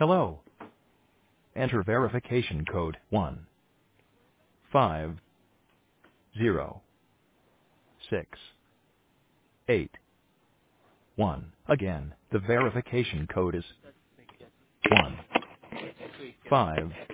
Hello. Enter verification code 150681. Again, the verification code is 150681.